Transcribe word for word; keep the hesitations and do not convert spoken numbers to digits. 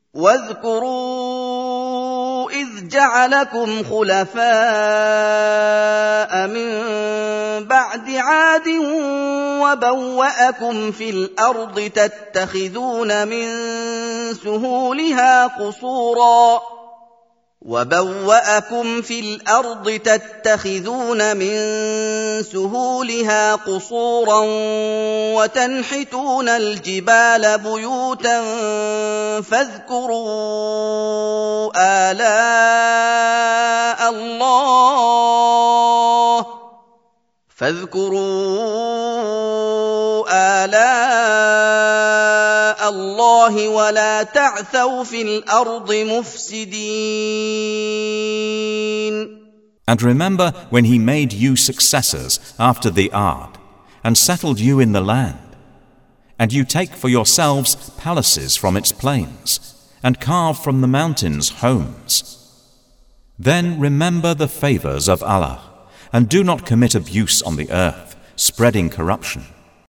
واذكروا إذ جعلكم خلفاء من بعد عاد وبوأكم في الأرض تتخذون من سهولها قصورا وبوأكم في الأرض تتخذون من سهولها قصورا وتنحتون الجبال بيوتا فاذكروا آلاء الله فاذكروا آلاء الله ولا تعثوا في الأرض مفسدين. And remember when he made you successors after the Ard, and settled you in the land, and you take for yourselves palaces from its plains, and carve from the mountains homes. Then remember the favors of Allah, and do not commit abuse on the earth, spreading corruption.